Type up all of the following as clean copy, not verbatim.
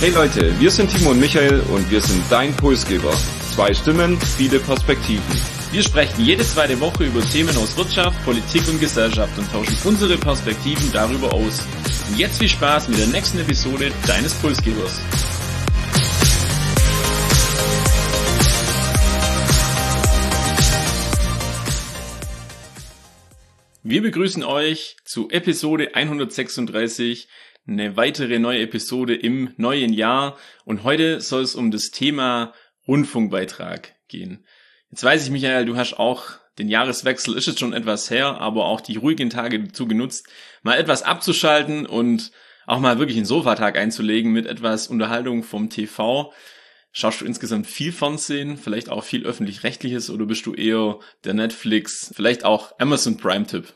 Hey Leute, wir sind Timo und Michael und wir sind dein Impulsgeber. 2 Stimmen, viele Perspektiven. Wir sprechen jede zweite Woche über Themen aus Wirtschaft, Politik und Gesellschaft und tauschen unsere Perspektiven darüber aus. Und jetzt viel Spaß mit der nächsten Episode deines Pulsgebers. Wir begrüßen euch zu Episode 136, eine weitere neue Episode im neuen Jahr. Und heute soll es um das Thema Rundfunkbeitrag gehen. Jetzt weiß ich, Michael, du hast auch den Jahreswechsel, ist jetzt schon etwas her, aber auch die ruhigen Tage dazu genutzt, mal etwas abzuschalten und auch mal wirklich einen Sofatag einzulegen mit etwas Unterhaltung vom TV. Schaust du insgesamt viel Fernsehen, vielleicht auch viel Öffentlich-Rechtliches, oder bist du eher der Netflix, vielleicht auch Amazon Prime-Tipp?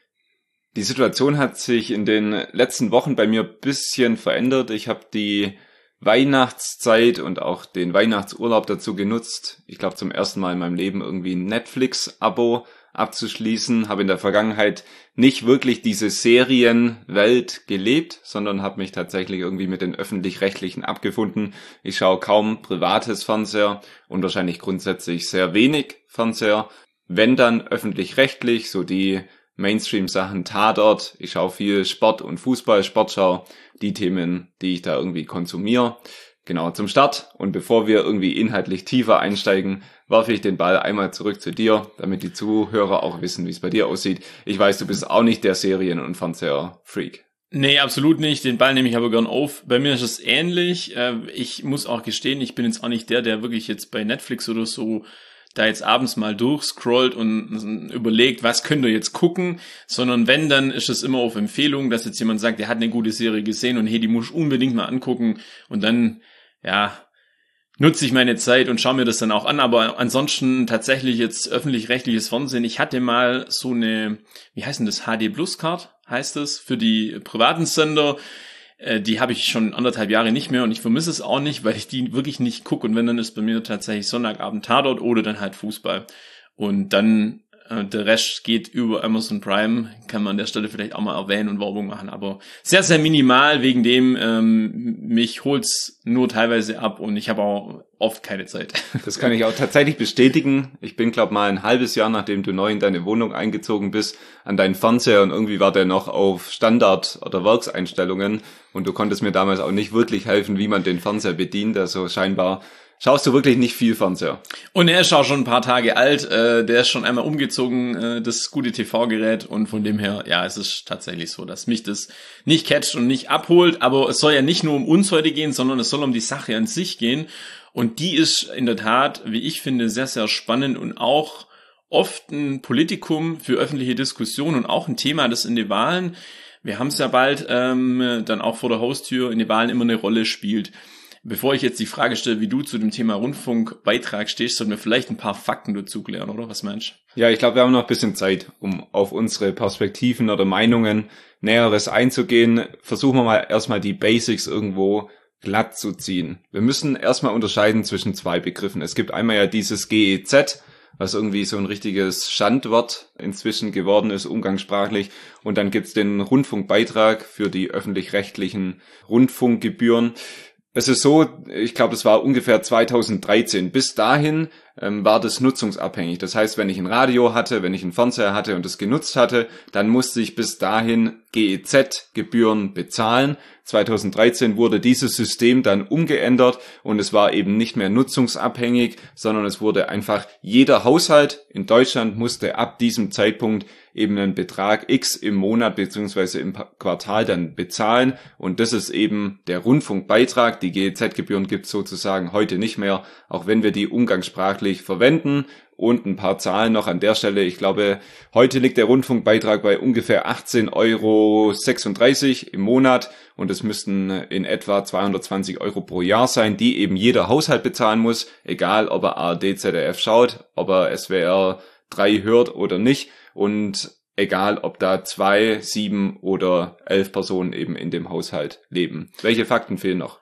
Die Situation hat sich in den letzten Wochen bei mir ein bisschen verändert. Ich habe die Weihnachtszeit und auch den Weihnachtsurlaub dazu genutzt, ich glaube zum ersten Mal in meinem Leben irgendwie ein Netflix-Abo abzuschließen. Habe in der Vergangenheit nicht wirklich diese Serienwelt gelebt, sondern habe mich tatsächlich irgendwie mit den Öffentlich-Rechtlichen abgefunden. Ich schaue kaum privates Fernseher und wahrscheinlich grundsätzlich sehr wenig Fernseher. Wenn dann öffentlich-rechtlich, so die Mainstream-Sachen, Tatort, ich schaue viel Sport und Fußball, Sportschau, die Themen, die ich da irgendwie konsumiere. Genau, zum Start. Und bevor wir irgendwie inhaltlich tiefer einsteigen, werfe ich den Ball einmal zurück zu dir, damit die Zuhörer auch wissen, wie es bei dir aussieht. Ich weiß, du bist auch nicht der Serien- und Fernseher-Freak. Nee, absolut nicht. Den Ball nehme ich aber gern auf. Bei mir ist es ähnlich. Ich muss auch gestehen, ich bin jetzt auch nicht der wirklich jetzt bei Netflix oder so da jetzt abends mal durchscrollt und überlegt, was könnt ihr jetzt gucken, sondern wenn, dann ist es immer auf Empfehlung, dass jetzt jemand sagt, der hat eine gute Serie gesehen und hey, die muss ich unbedingt mal angucken, und dann, ja, nutze ich meine Zeit und schaue mir das dann auch an. Aber ansonsten tatsächlich jetzt öffentlich-rechtliches Fernsehen. Ich hatte mal so eine, wie heißt denn das, HD-Plus-Card heißt das, für die privaten Sender. Die habe ich schon 1,5 Jahre nicht mehr und ich vermisse es auch nicht, weil ich die wirklich nicht gucke. Und wenn, dann ist bei mir tatsächlich Sonntagabend Tatort oder dann halt Fußball. Und dann der Rest geht über Amazon Prime, kann man an der Stelle vielleicht auch mal erwähnen und Werbung machen, aber sehr, sehr minimal, wegen dem mich holt's nur teilweise ab und ich habe auch oft keine Zeit. Das kann ich auch tatsächlich bestätigen. Ich bin, glaube mal ein halbes Jahr, nachdem du neu in deine Wohnung eingezogen bist, an deinen Fernseher, und irgendwie war der noch auf Standard- oder Werkseinstellungen und du konntest mir damals auch nicht wirklich helfen, wie man den Fernseher bedient, also scheinbar schaust du wirklich nicht viel Fernseher. Und er ist auch schon ein paar Tage alt, der ist schon einmal umgezogen, das gute TV-Gerät, und von dem her, ja, es ist tatsächlich so, dass mich das nicht catcht und nicht abholt, aber es soll ja nicht nur um uns heute gehen, sondern es soll um die Sache an sich gehen, und die ist in der Tat, wie ich finde, sehr, sehr spannend und auch oft ein Politikum für öffentliche Diskussion und auch ein Thema, das in den Wahlen, wir haben es ja bald dann auch vor der Haustür, in den Wahlen immer eine Rolle spielt. Bevor ich jetzt die Frage stelle, wie du zu dem Thema Rundfunkbeitrag stehst, sollten wir vielleicht ein paar Fakten dazu klären, oder? Was meinst du? Ja, ich glaube, wir haben noch ein bisschen Zeit, um auf unsere Perspektiven oder Meinungen Näheres einzugehen. Versuchen wir mal erstmal die Basics irgendwo glatt zu ziehen. Wir müssen erstmal unterscheiden zwischen 2 Begriffen. Es gibt einmal ja dieses GEZ, was irgendwie so ein richtiges Schandwort inzwischen geworden ist, umgangssprachlich. Und dann gibt's den Rundfunkbeitrag für die öffentlich-rechtlichen Rundfunkgebühren. Es ist so, ich glaube, das war ungefähr 2013. Bis dahin war das nutzungsabhängig. Das heißt, wenn ich ein Radio hatte, wenn ich einen Fernseher hatte und das genutzt hatte, dann musste ich bis dahin GEZ-Gebühren bezahlen. 2013 wurde dieses System dann umgeändert und es war eben nicht mehr nutzungsabhängig, sondern es wurde einfach, jeder Haushalt in Deutschland musste ab diesem Zeitpunkt eben einen Betrag X im Monat beziehungsweise im Quartal dann bezahlen, und das ist eben der Rundfunkbeitrag. Die GEZ-Gebühren gibt es sozusagen heute nicht mehr, auch wenn wir die umgangssprachlich verwenden. Und ein paar Zahlen noch an der Stelle. Ich glaube, heute liegt der Rundfunkbeitrag bei ungefähr 18,36 € im Monat, und es müssten in etwa 220 € pro Jahr sein, die eben jeder Haushalt bezahlen muss, egal ob er ARD, ZDF schaut, ob er SWR 3 hört oder nicht, und egal ob da 2, 7 oder 11 Personen eben in dem Haushalt leben. Welche Fakten fehlen noch?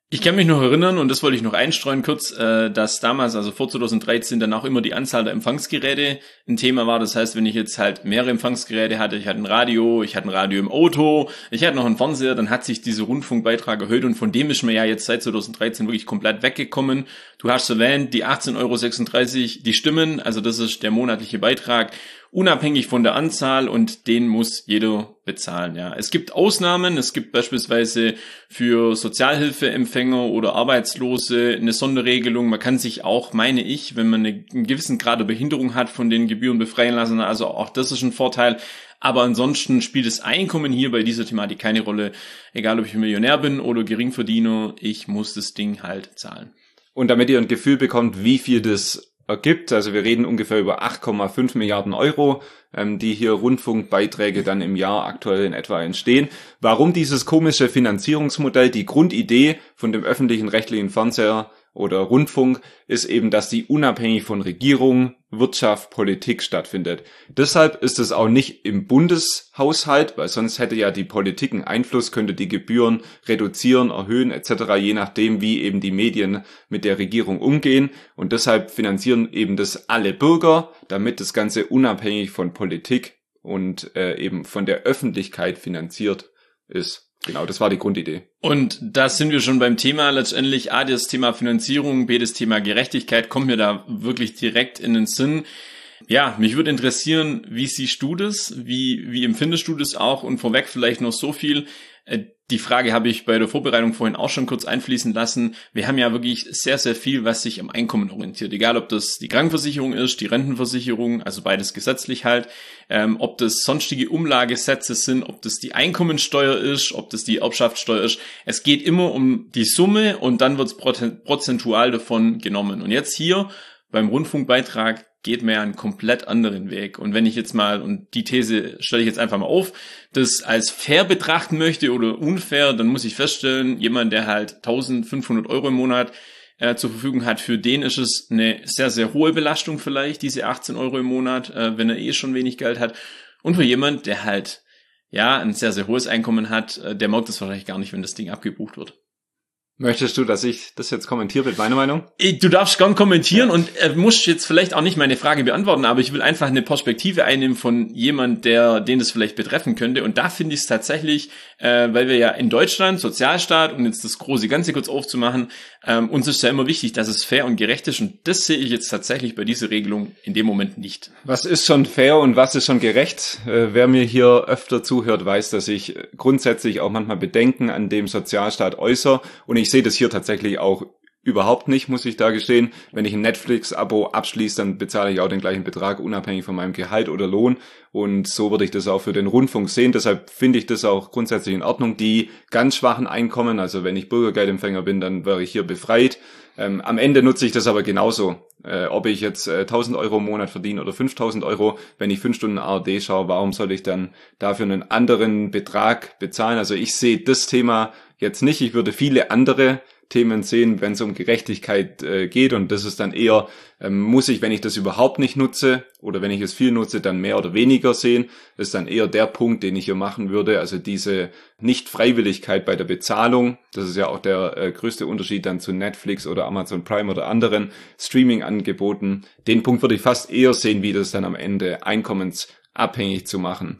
Ich kann mich noch erinnern, und das wollte ich noch einstreuen kurz, dass damals, also vor 2013, dann auch immer die Anzahl der Empfangsgeräte ein Thema war. Das heißt, wenn ich jetzt halt mehrere Empfangsgeräte hatte, ich hatte ein Radio im Auto, ich hatte noch einen Fernseher, dann hat sich dieser Rundfunkbeitrag erhöht und von dem ist man ja jetzt seit 2013 wirklich komplett weggekommen. Du hast erwähnt, die 18,36 €, die stimmen, also das ist der monatliche Beitrag, unabhängig von der Anzahl und den muss jeder bezahlen, ja. Es gibt Ausnahmen, es gibt beispielsweise für Sozialhilfeempfänger oder Arbeitslose eine Sonderregelung. Man kann sich auch, meine ich, wenn man einen gewissen Grad der Behinderung hat, von den Gebühren befreien lassen, also auch das ist ein Vorteil. Aber ansonsten spielt das Einkommen hier bei dieser Thematik keine Rolle. Egal, ob ich Millionär bin oder Geringverdiener, ich muss das Ding halt zahlen. Und damit ihr ein Gefühl bekommt, wie viel das ergibt, also wir reden ungefähr über 8,5 Milliarden Euro, die hier Rundfunkbeiträge dann im Jahr aktuell in etwa entstehen. Warum dieses komische Finanzierungsmodell? Die Grundidee von dem öffentlichen rechtlichen Fernseher oder Rundfunk ist eben, dass die unabhängig von Regierung, Wirtschaft, Politik stattfindet. Deshalb ist es auch nicht im Bundeshaushalt, weil sonst hätte ja die Politik einen Einfluss, könnte die Gebühren reduzieren, erhöhen etc., je nachdem, wie eben die Medien mit der Regierung umgehen. Und deshalb finanzieren eben das alle Bürger, damit das Ganze unabhängig von Politik und eben von der Öffentlichkeit finanziert ist. Genau, das war die Grundidee. Und da sind wir schon beim Thema letztendlich, A, das Thema Finanzierung, B, das Thema Gerechtigkeit, kommt mir da wirklich direkt in den Sinn. Ja, mich würde interessieren, wie siehst du das? Wie empfindest du das auch? Und vorweg vielleicht noch so viel. Die Frage habe ich bei der Vorbereitung vorhin auch schon kurz einfließen lassen. Wir haben ja wirklich sehr, sehr viel, was sich am Einkommen orientiert. Egal, ob das die Krankenversicherung ist, die Rentenversicherung, also beides gesetzlich halt, ob das sonstige Umlagesätze sind, ob das die Einkommensteuer ist, ob das die Erbschaftssteuer ist. Es geht immer um die Summe und dann wird es prozentual davon genommen. Und jetzt hier beim Rundfunkbeitrag geht man ja einen komplett anderen Weg. Und wenn ich jetzt mal, und die These stelle ich jetzt einfach mal auf, das als fair betrachten möchte oder unfair, dann muss ich feststellen, jemand, der halt 1.500 € im Monat zur Verfügung hat, für den ist es eine sehr, sehr hohe Belastung vielleicht, diese 18 € im Monat, wenn er eh schon wenig Geld hat. Und für jemand, der halt, ja, ein sehr, sehr hohes Einkommen hat, der merkt das wahrscheinlich gar nicht, wenn das Ding abgebucht wird. Möchtest du, dass ich das jetzt kommentiere mit meiner Meinung? Du darfst gern kommentieren, ja. Und musst jetzt vielleicht auch nicht meine Frage beantworten, aber ich will einfach eine Perspektive einnehmen von jemand, den das vielleicht betreffen könnte. Und da finde ich es tatsächlich, weil wir ja in Deutschland, Sozialstaat, um jetzt das große Ganze kurz aufzumachen, uns ist ja immer wichtig, dass es fair und gerecht ist. Und das sehe ich jetzt tatsächlich bei dieser Regelung in dem Moment nicht. Was ist schon fair und was ist schon gerecht? Wer mir hier öfter zuhört, weiß, dass ich grundsätzlich auch manchmal Bedenken an dem Sozialstaat äußere. Und ich sehe das hier tatsächlich auch überhaupt nicht, muss ich da gestehen. Wenn ich ein Netflix-Abo abschließe, dann bezahle ich auch den gleichen Betrag, unabhängig von meinem Gehalt oder Lohn. Und so würde ich das auch für den Rundfunk sehen. Deshalb finde ich das auch grundsätzlich in Ordnung. Die ganz schwachen Einkommen, also wenn ich Bürgergeldempfänger bin, dann wäre ich hier befreit. Am Ende nutze ich das aber genauso. Ob ich jetzt 1.000 € im Monat verdiene oder 5.000 €, wenn ich 5 Stunden ARD schaue, warum soll ich dann dafür einen anderen Betrag bezahlen? Also ich sehe das Thema jetzt nicht. Ich würde viele andere Themen sehen, wenn es um Gerechtigkeit geht, und das ist dann eher, muss ich, wenn ich das überhaupt nicht nutze oder wenn ich es viel nutze, dann mehr oder weniger sehen. Das ist dann eher der Punkt, den ich hier machen würde, also diese Nicht-Freiwilligkeit bei der Bezahlung. Das ist ja auch der größte Unterschied dann zu Netflix oder Amazon Prime oder anderen Streaming-Angeboten. Den Punkt würde ich fast eher sehen, wie das dann am Ende einkommensabhängig zu machen.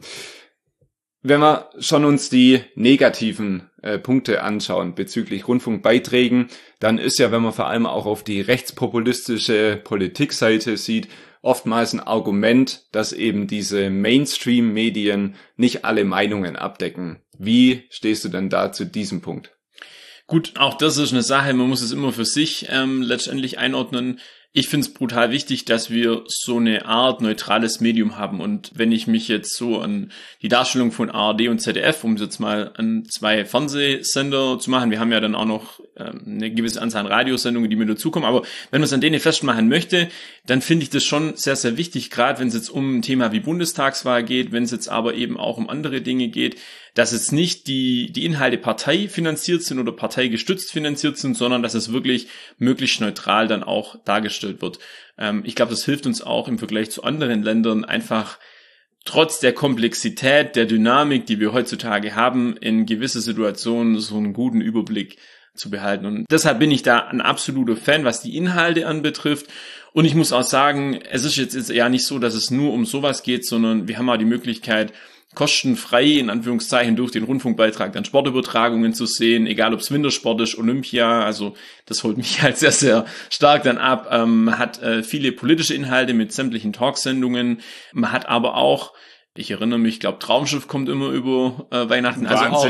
Wenn wir schon uns die negativen Punkte anschauen bezüglich Rundfunkbeiträgen, dann ist ja, wenn man vor allem auch auf die rechtspopulistische Politikseite sieht, oftmals ein Argument, dass eben diese Mainstream-Medien nicht alle Meinungen abdecken. Wie stehst du denn da zu diesem Punkt? Gut, auch das ist eine Sache, man muss es immer für sich letztendlich einordnen. Ich finde es brutal wichtig, dass wir so eine Art neutrales Medium haben. Und wenn ich mich jetzt so an die Darstellung von ARD und ZDF, um es jetzt mal an 2 Fernsehsender zu machen, wir haben ja dann auch noch eine gewisse Anzahl an Radiosendungen, die mit dazukommen, aber wenn man es an denen festmachen möchte, dann finde ich das schon sehr, sehr wichtig, gerade wenn es jetzt um ein Thema wie Bundestagswahl geht, wenn es jetzt aber eben auch um andere Dinge geht, dass jetzt nicht die Inhalte parteifinanziert sind oder parteigestützt finanziert sind, sondern dass es wirklich möglichst neutral dann auch dargestellt wird. Ich glaube, das hilft uns auch im Vergleich zu anderen Ländern einfach trotz der Komplexität, der Dynamik, die wir heutzutage haben, in gewisse Situationen so einen guten Überblick zu behalten. Und deshalb bin ich da ein absoluter Fan, was die Inhalte anbetrifft. Und ich muss auch sagen, es ist jetzt ja nicht so, dass es nur um sowas geht, sondern wir haben auch die Möglichkeit, kostenfrei, in Anführungszeichen, durch den Rundfunkbeitrag dann Sportübertragungen zu sehen, egal ob es Wintersport ist, Olympia, also das holt mich halt sehr, sehr stark dann ab. Man hat viele politische Inhalte mit sämtlichen Talksendungen, man hat aber auch, ich erinnere mich, ich glaube Traumschiff kommt immer über Weihnachten, also auch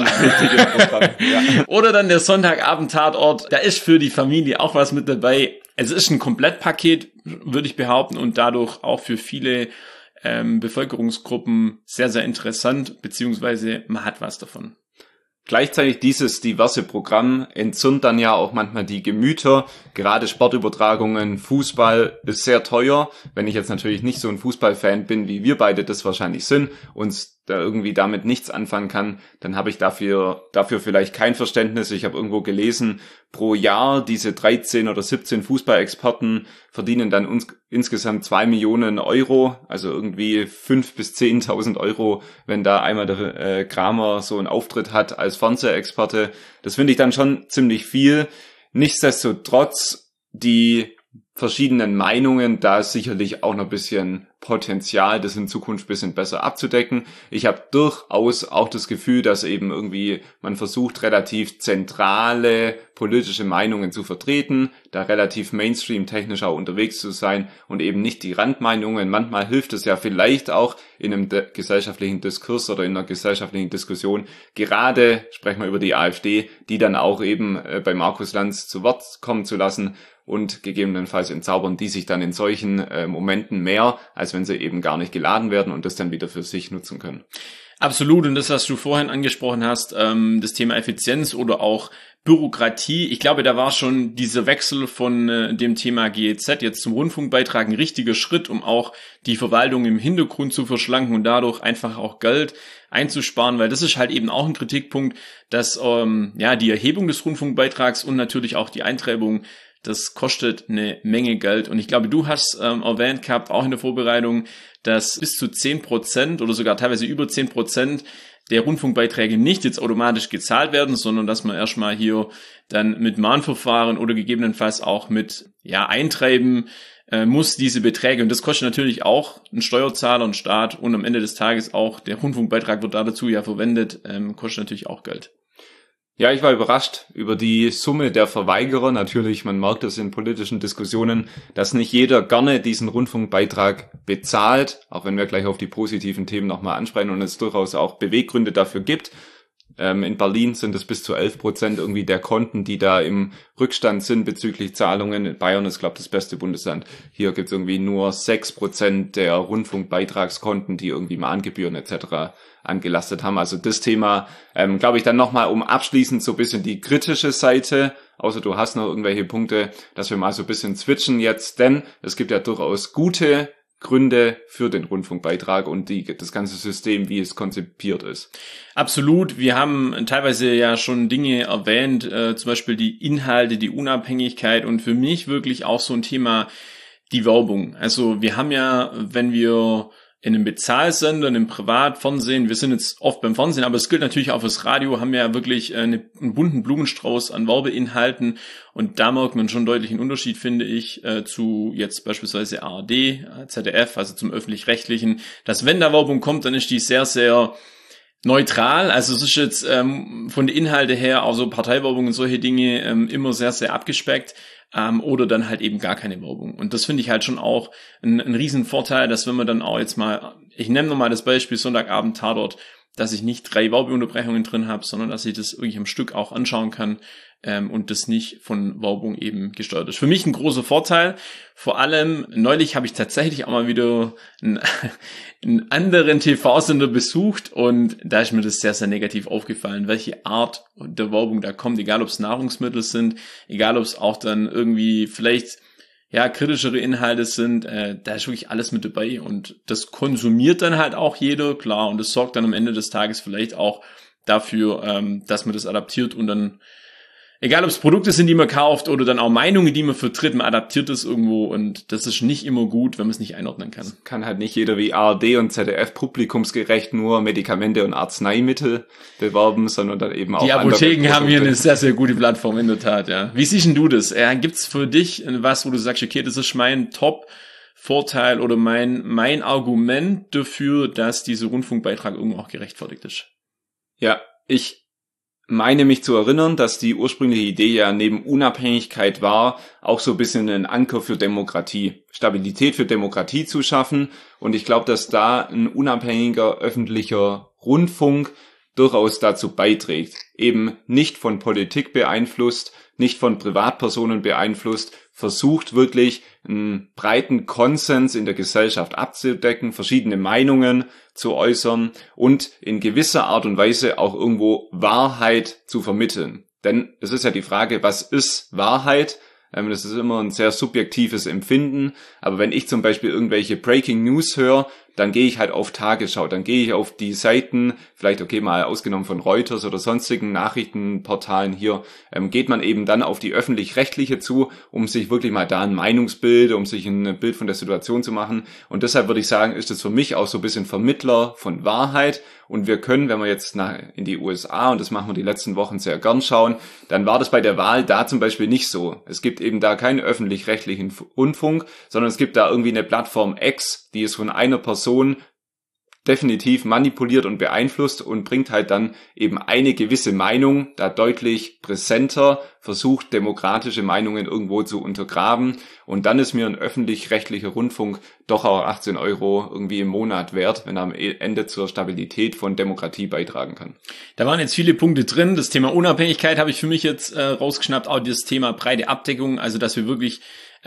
ja. Oder dann der Sonntagabend-Tatort, da ist für die Familie auch was mit dabei. Es ist ein Komplettpaket, würde ich behaupten, und dadurch auch für viele Bevölkerungsgruppen sehr, sehr interessant, beziehungsweise man hat was davon. Gleichzeitig dieses diverse Programm entzündet dann ja auch manchmal die Gemüter. Gerade Sportübertragungen, Fußball ist sehr teuer. Wenn ich jetzt natürlich nicht so ein Fußballfan bin, wie wir beide das wahrscheinlich sind, uns da irgendwie damit nichts anfangen kann, dann habe ich dafür vielleicht kein Verständnis. Ich habe irgendwo gelesen, pro Jahr diese 13 oder 17 Fußballexperten verdienen dann insgesamt 2 Millionen Euro, also irgendwie 5.000 bis 10.000 Euro, wenn da einmal der Kramer so einen Auftritt hat als Fernsehexperte. Das finde ich dann schon ziemlich viel. Nichtsdestotrotz, die verschiedenen Meinungen, da ist sicherlich auch noch ein bisschen Potenzial, das in Zukunft ein bisschen besser abzudecken. Ich habe durchaus auch das Gefühl, dass eben irgendwie man versucht, relativ zentrale politische Meinungen zu vertreten, da relativ Mainstream-technisch auch unterwegs zu sein und eben nicht die Randmeinungen. Manchmal hilft es ja vielleicht auch in einem gesellschaftlichen Diskurs oder in einer gesellschaftlichen Diskussion. Gerade sprechen wir über die AfD, die dann auch eben bei Markus Lanz zu Wort kommen zu lassen und gegebenenfalls entzaubern die sich dann in solchen Momenten mehr, als wenn sie eben gar nicht geladen werden und das dann wieder für sich nutzen können. Absolut, und das, was du vorhin angesprochen hast, das Thema Effizienz oder auch Bürokratie, ich glaube, da war schon dieser Wechsel von dem Thema GEZ jetzt zum Rundfunkbeitrag ein richtiger Schritt, um auch die Verwaltung im Hintergrund zu verschlanken und dadurch einfach auch Geld einzusparen, weil das ist halt eben auch ein Kritikpunkt, dass die Erhebung des Rundfunkbeitrags und natürlich auch die Eintreibung, das kostet eine Menge Geld. Und ich glaube, du hast erwähnt gehabt, auch in der Vorbereitung, dass bis zu 10% oder sogar teilweise über 10% der Rundfunkbeiträge nicht jetzt automatisch gezahlt werden, sondern dass man erstmal hier dann mit Mahnverfahren oder gegebenenfalls auch mit Eintreiben muss diese Beträge. Und das kostet natürlich auch einen Steuerzahler, einen Staat und am Ende des Tages auch der Rundfunkbeitrag wird dazu ja verwendet, kostet natürlich auch Geld. Ja, ich war überrascht über die Summe der Verweigerer. Natürlich, man merkt es in politischen Diskussionen, dass nicht jeder gerne diesen Rundfunkbeitrag bezahlt, auch wenn wir gleich auf die positiven Themen nochmal ansprechen und es durchaus auch Beweggründe dafür gibt. In Berlin sind es bis zu 11% irgendwie der Konten, die da im Rückstand sind bezüglich Zahlungen. Bayern ist, glaube ich, das beste Bundesland. Hier gibt es irgendwie nur 6% der Rundfunkbeitragskonten, die irgendwie Mahngebühren etc. angelastet haben. Also das Thema, glaube ich, dann nochmal, um abschließend so ein bisschen die kritische Seite, außer du hast noch irgendwelche Punkte, dass wir mal so ein bisschen switchen jetzt, denn es gibt ja durchaus gute Gründe für den Rundfunkbeitrag und das ganze System, wie es konzipiert ist. Absolut. Wir haben teilweise ja schon Dinge erwähnt, zum Beispiel die Inhalte, die Unabhängigkeit und für mich wirklich auch so ein Thema die Werbung. Also wir haben ja, wenn wir in einem Bezahlsender, in einem Privatfernsehen, wir sind jetzt oft beim Fernsehen, aber es gilt natürlich auch fürs Radio, haben wir ja wirklich einen bunten Blumenstrauß an Werbeinhalten und da merkt man schon deutlich einen Unterschied, finde ich, zu jetzt beispielsweise ARD, ZDF, also zum Öffentlich-Rechtlichen, dass wenn da Werbung kommt, dann ist die sehr, sehr neutral, also es ist jetzt von den Inhalten her, auch so Parteiwerbung und solche Dinge immer sehr, sehr abgespeckt. Oder dann halt eben gar keine Werbung. Und das finde ich halt schon auch ein riesen Vorteil, dass wenn man dann auch jetzt mal, ich nehme nochmal das Beispiel Sonntagabend Tatort, dass ich nicht 3 Werbeunterbrechungen drin habe, sondern dass ich das wirklich am Stück auch anschauen kann und das nicht von Werbung eben gesteuert ist. Für mich ein großer Vorteil. Vor allem, neulich habe ich tatsächlich auch mal wieder einen anderen TV-Sender besucht und da ist mir das sehr, sehr negativ aufgefallen, welche Art der Werbung da kommt, egal ob es Nahrungsmittel sind, egal ob es auch dann irgendwie vielleicht kritischere Inhalte sind, da ist wirklich alles mit dabei und das konsumiert dann halt auch jeder, klar, und das sorgt dann am Ende des Tages vielleicht auch dafür, dass man das adaptiert und dann Egal, ob es Produkte sind, die man kauft oder dann auch Meinungen, die man vertritt, man adaptiert das irgendwo und das ist nicht immer gut, wenn man es nicht einordnen kann. Das kann halt nicht jeder wie ARD und ZDF publikumsgerecht nur Medikamente und Arzneimittel bewerben, sondern dann eben auch die Apotheken haben hier eine sehr, sehr gute Plattform in der Tat, ja. Wie siehst denn du das? Gibt's für dich was, wo du sagst, okay, das ist mein Top-Vorteil oder mein Argument dafür, dass dieser Rundfunkbeitrag irgendwo auch gerechtfertigt ist? Ja, ich meine mich zu erinnern, dass die ursprüngliche Idee ja neben Unabhängigkeit war, auch so ein bisschen ein Anker für Demokratie, Stabilität für Demokratie zu schaffen. Und ich glaube, dass da ein unabhängiger öffentlicher Rundfunk durchaus dazu beiträgt, eben nicht von Politik beeinflusst, nicht von Privatpersonen beeinflusst, versucht wirklich einen breiten Konsens in der Gesellschaft abzudecken, verschiedene Meinungen zu äußern und in gewisser Art und Weise auch irgendwo Wahrheit zu vermitteln. Denn es ist ja die Frage, was ist Wahrheit? Das ist immer ein sehr subjektives Empfinden, aber wenn ich zum Beispiel irgendwelche Breaking News höre, dann gehe ich halt auf Tagesschau, dann gehe ich auf die Seiten, vielleicht okay mal ausgenommen von Reuters oder sonstigen Nachrichtenportalen hier, geht man eben dann auf die öffentlich-rechtliche zu, um sich wirklich mal da ein Meinungsbild, um sich ein Bild von der Situation zu machen. Und deshalb würde ich sagen, ist es für mich auch so ein bisschen Vermittler von Wahrheit. Und wir können, wenn wir jetzt in die USA, und das machen wir die letzten Wochen sehr gern schauen, dann war das bei der Wahl da zum Beispiel nicht so. Es gibt eben da keinen öffentlich-rechtlichen Rundfunk, sondern es gibt da irgendwie eine Plattform X, die ist von einer Person definitiv manipuliert und beeinflusst und bringt halt dann eben eine gewisse Meinung da deutlich präsenter, versucht demokratische Meinungen irgendwo zu untergraben und dann ist mir ein öffentlich-rechtlicher Rundfunk doch auch 18 € irgendwie im Monat wert, wenn er am Ende zur Stabilität von Demokratie beitragen kann. Da waren jetzt viele Punkte drin. Das Thema Unabhängigkeit habe ich für mich jetzt rausgeschnappt, auch das Thema breite Abdeckung, also dass wir wirklich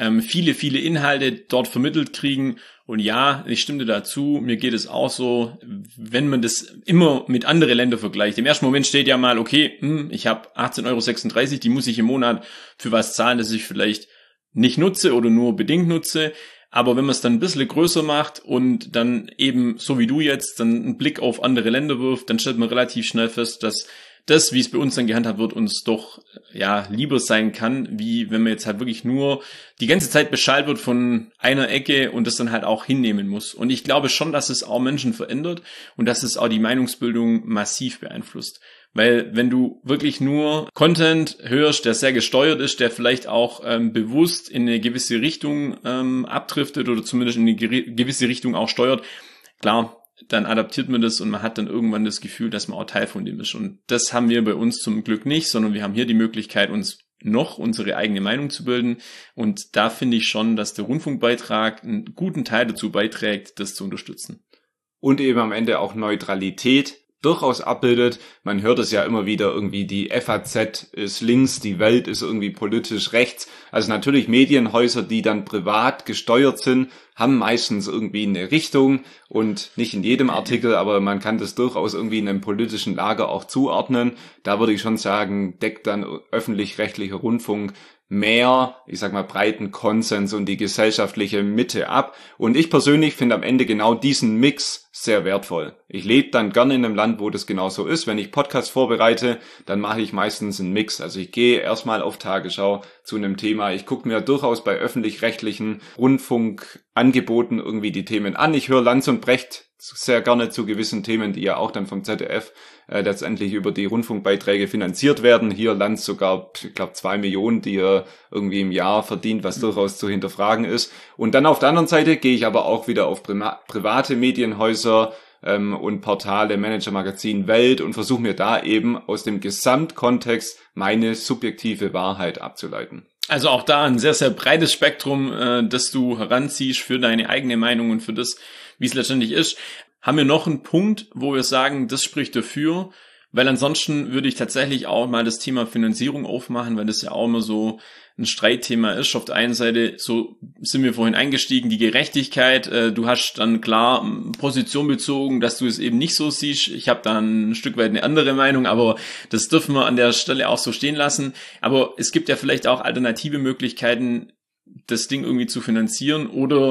viele Inhalte dort vermittelt kriegen. Und ja, ich stimme dazu, mir geht es auch so, wenn man das immer mit anderen Ländern vergleicht. Im ersten Moment steht ja mal, okay, ich habe 18,36 €, die muss ich im Monat für was zahlen, das ich vielleicht nicht nutze oder nur bedingt nutze. Aber wenn man es dann ein bisschen größer macht und dann eben, so wie du jetzt, dann einen Blick auf andere Länder wirft, dann stellt man relativ schnell fest, dass das, wie es bei uns dann gehandhabt wird, uns doch lieber sein kann, wie wenn man jetzt halt wirklich nur die ganze Zeit beschallt wird von einer Ecke und das dann halt auch hinnehmen muss. Und ich glaube schon, dass es auch Menschen verändert und dass es auch die Meinungsbildung massiv beeinflusst. Weil wenn du wirklich nur Content hörst, der sehr gesteuert ist, der vielleicht auch bewusst in eine gewisse Richtung abdriftet oder zumindest in eine gewisse Richtung auch steuert, klar, dann adaptiert man das und man hat dann irgendwann das Gefühl, dass man auch Teil von dem ist. Und das haben wir bei uns zum Glück nicht, sondern wir haben hier die Möglichkeit, uns noch unsere eigene Meinung zu bilden. Und da finde ich schon, dass der Rundfunkbeitrag einen guten Teil dazu beiträgt, das zu unterstützen. Und eben am Ende auch Neutralität durchaus abbildet. Man hört es ja immer wieder irgendwie, die FAZ ist links, die Welt ist irgendwie politisch rechts. Also natürlich Medienhäuser, die dann privat gesteuert sind, haben meistens irgendwie eine Richtung und nicht in jedem Artikel, aber man kann das durchaus irgendwie in einem politischen Lager auch zuordnen. Da würde ich schon sagen, deckt dann öffentlich-rechtlicher Rundfunk mehr, ich sag mal, breiten Konsens und die gesellschaftliche Mitte ab. Und ich persönlich finde am Ende genau diesen Mix sehr wertvoll. Ich lebe dann gerne in einem Land, wo das genau so ist. Wenn ich Podcasts vorbereite, dann mache ich meistens einen Mix. Also ich gehe erstmal auf Tagesschau zu einem Thema. Ich gucke mir durchaus bei öffentlich-rechtlichen Rundfunkangeboten irgendwie die Themen an. Ich höre Lanz und Brecht sehr gerne zu gewissen Themen, die ja auch dann vom ZDF letztendlich über die Rundfunkbeiträge finanziert werden. Hier Lanz sogar, ich glaube, 2 Millionen, die er irgendwie im Jahr verdient, was durchaus zu hinterfragen ist. Und dann auf der anderen Seite gehe ich aber auch wieder auf private Medienhäuser und Portale, Manager-Magazin, Welt und versuche mir da eben aus dem Gesamtkontext meine subjektive Wahrheit abzuleiten. Also auch da ein sehr, sehr breites Spektrum, das du heranziehst für deine eigene Meinung und für das, wie es letztendlich ist. Haben wir noch einen Punkt, wo wir sagen, das spricht dafür, weil ansonsten würde ich tatsächlich auch mal das Thema Finanzierung aufmachen, weil das ja auch immer so ein Streitthema ist. Auf der einen Seite, so sind wir vorhin eingestiegen, die Gerechtigkeit. Du hast dann klar Position bezogen, dass du es eben nicht so siehst. Ich habe dann ein Stück weit eine andere Meinung, aber das dürfen wir an der Stelle auch so stehen lassen. Aber es gibt ja vielleicht auch alternative Möglichkeiten, das Ding irgendwie zu finanzieren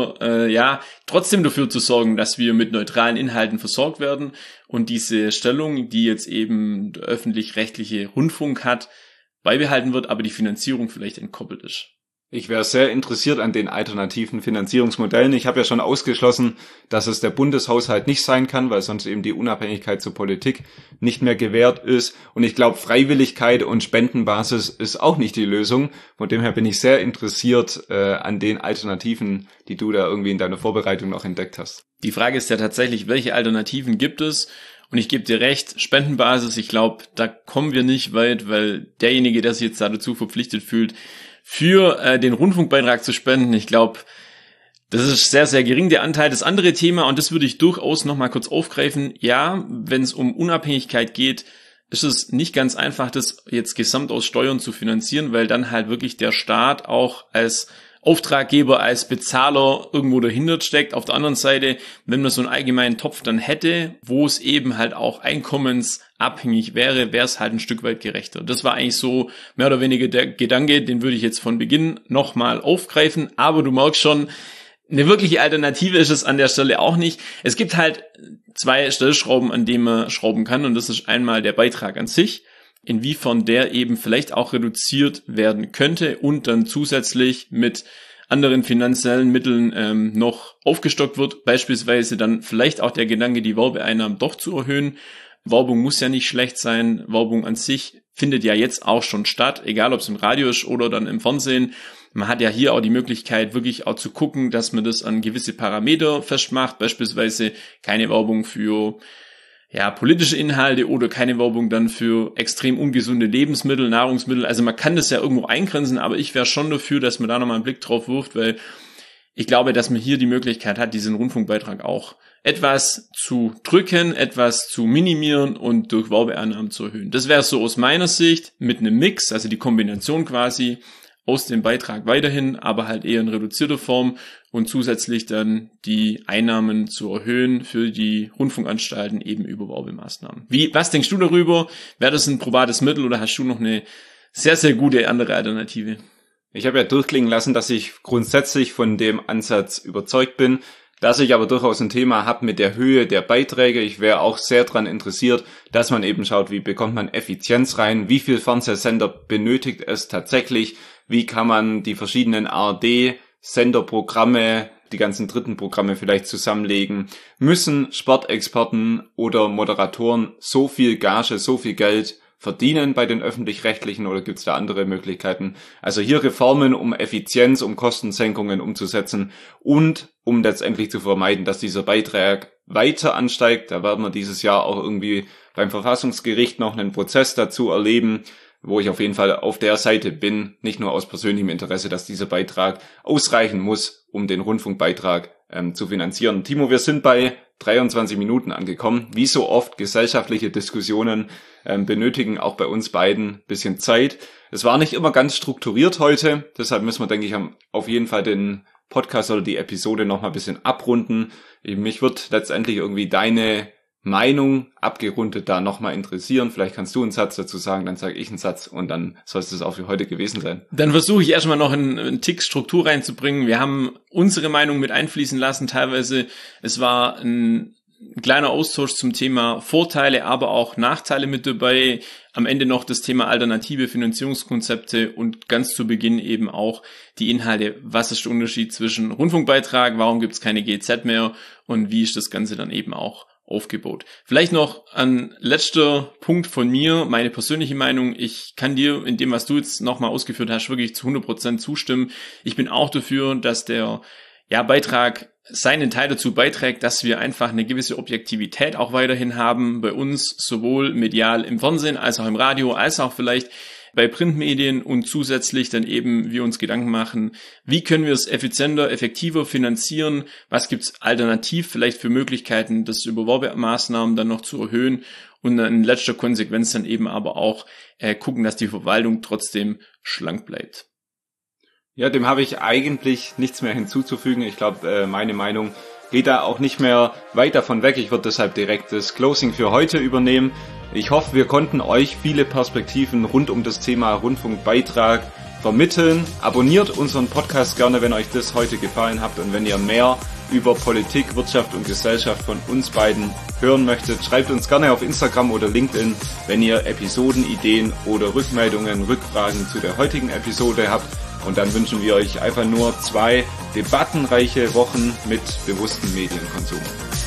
oder trotzdem dafür zu sorgen, dass wir mit neutralen Inhalten versorgt werden. Und diese Stellung, die jetzt eben der öffentlich-rechtliche Rundfunk hat, beibehalten wird, aber die Finanzierung vielleicht entkoppelt ist. Ich wäre sehr interessiert an den alternativen Finanzierungsmodellen. Ich habe ja schon ausgeschlossen, dass es der Bundeshaushalt nicht sein kann, weil sonst eben die Unabhängigkeit zur Politik nicht mehr gewährt ist. Und ich glaube, Freiwilligkeit und Spendenbasis ist auch nicht die Lösung. Von dem her bin ich sehr interessiert an den Alternativen, die du da irgendwie in deiner Vorbereitung noch entdeckt hast. Die Frage ist ja tatsächlich, welche Alternativen gibt es? Und ich gebe dir recht, Spendenbasis, ich glaube, da kommen wir nicht weit, weil derjenige, der sich jetzt dazu verpflichtet fühlt, für den Rundfunkbeitrag zu spenden, ich glaube, das ist sehr, sehr gering, der Anteil. Das andere Thema, und das würde ich durchaus nochmal kurz aufgreifen, ja, wenn es um Unabhängigkeit geht, ist es nicht ganz einfach, das jetzt gesamt aus Steuern zu finanzieren, weil dann halt wirklich der Staat auch als Auftraggeber, als Bezahler irgendwo dahinter steckt. Auf der anderen Seite, wenn man so einen allgemeinen Topf dann hätte, wo es eben halt auch einkommensabhängig wäre, wäre es halt ein Stück weit gerechter. Das war eigentlich so mehr oder weniger der Gedanke, den würde ich jetzt von Beginn nochmal aufgreifen. Aber du merkst schon, eine wirkliche Alternative ist es an der Stelle auch nicht. Es gibt halt 2 Stellschrauben, an denen man schrauben kann, und das ist einmal der Beitrag an sich, inwiefern der eben vielleicht auch reduziert werden könnte und dann zusätzlich mit anderen finanziellen Mitteln noch aufgestockt wird. Beispielsweise dann vielleicht auch der Gedanke, die Werbeeinnahmen doch zu erhöhen. Werbung muss ja nicht schlecht sein. Werbung an sich findet ja jetzt auch schon statt, egal ob es im Radio ist oder dann im Fernsehen. Man hat ja hier auch die Möglichkeit, wirklich auch zu gucken, dass man das an gewisse Parameter festmacht. Beispielsweise keine Werbung für politische Inhalte oder keine Werbung dann für extrem ungesunde Lebensmittel, Nahrungsmittel. Also man kann das ja irgendwo eingrenzen, aber ich wäre schon dafür, dass man da nochmal einen Blick drauf wirft, weil ich glaube, dass man hier die Möglichkeit hat, diesen Rundfunkbeitrag auch etwas zu drücken, etwas zu minimieren und durch Werbeeinnahmen zu erhöhen. Das wäre so aus meiner Sicht mit einem Mix, also die Kombination quasi aus dem Beitrag weiterhin, aber halt eher in reduzierter Form und zusätzlich dann die Einnahmen zu erhöhen für die Rundfunkanstalten eben über Werbemaßnahmen. Was denkst du darüber? Wäre das ein probates Mittel oder hast du noch eine sehr, sehr gute andere Alternative? Ich habe ja durchklingen lassen, dass ich grundsätzlich von dem Ansatz überzeugt bin, dass ich aber durchaus ein Thema habe mit der Höhe der Beiträge. Ich wäre auch sehr daran interessiert, dass man eben schaut, wie bekommt man Effizienz rein, wie viel Fernsehsender benötigt es tatsächlich, wie kann man die verschiedenen ARD-Senderprogramme, die ganzen dritten Programme vielleicht zusammenlegen. Müssen Sportexperten oder Moderatoren so viel Gage, so viel Geld verdienen bei den Öffentlich-Rechtlichen oder gibt es da andere Möglichkeiten? Also hier Reformen, um Effizienz, um Kostensenkungen umzusetzen und um letztendlich zu vermeiden, dass dieser Beitrag weiter ansteigt. Da werden wir dieses Jahr auch irgendwie beim Verfassungsgericht noch einen Prozess dazu erleben, wo ich auf jeden Fall auf der Seite bin, nicht nur aus persönlichem Interesse, dass dieser Beitrag ausreichen muss, um den Rundfunkbeitrag zu finanzieren. Timo, wir sind bei 23 Minuten angekommen. Wie so oft gesellschaftliche Diskussionen benötigen auch bei uns beiden ein bisschen Zeit. Es war nicht immer ganz strukturiert heute, deshalb müssen wir, denke ich, auf jeden Fall den Podcast oder die Episode noch mal ein bisschen abrunden. Mich wird letztendlich irgendwie deine Meinung abgerundet da nochmal interessieren. Vielleicht kannst du einen Satz dazu sagen, dann sage ich einen Satz und dann soll es das auch für heute gewesen sein. Dann versuche ich erstmal noch einen Tick Struktur reinzubringen. Wir haben unsere Meinung mit einfließen lassen. Teilweise, es war ein kleiner Austausch zum Thema Vorteile, aber auch Nachteile mit dabei. Am Ende noch das Thema alternative Finanzierungskonzepte und ganz zu Beginn eben auch die Inhalte. Was ist der Unterschied zwischen Rundfunkbeitrag? Warum gibt es keine GEZ mehr? Und wie ist das Ganze dann eben auch aufgebaut? Vielleicht noch ein letzter Punkt von mir, meine persönliche Meinung. Ich kann dir in dem, was du jetzt nochmal ausgeführt hast, wirklich zu 100% zustimmen. Ich bin auch dafür, dass der Beitrag seinen Teil dazu beiträgt, dass wir einfach eine gewisse Objektivität auch weiterhin haben bei uns, sowohl medial im Fernsehen als auch im Radio, als auch vielleicht bei Printmedien und zusätzlich dann eben wir uns Gedanken machen, wie können wir es effizienter, effektiver finanzieren, was gibt's alternativ vielleicht für Möglichkeiten, das über Werbemaßnahmen dann noch zu erhöhen und in letzter Konsequenz dann eben aber auch gucken, dass die Verwaltung trotzdem schlank bleibt. Ja, dem habe ich eigentlich nichts mehr hinzuzufügen. Ich glaube, meine Meinung geht da auch nicht mehr weit davon weg. Ich würde deshalb direkt das Closing für heute übernehmen. Ich hoffe, wir konnten euch viele Perspektiven rund um das Thema Rundfunkbeitrag vermitteln. Abonniert unseren Podcast gerne, wenn euch das heute gefallen hat und wenn ihr mehr über Politik, Wirtschaft und Gesellschaft von uns beiden hören möchtet, schreibt uns gerne auf Instagram oder LinkedIn, wenn ihr Episodenideen oder Rückmeldungen, Rückfragen zu der heutigen Episode habt. Und dann wünschen wir euch einfach nur 2 debattenreiche Wochen mit bewusstem Medienkonsum.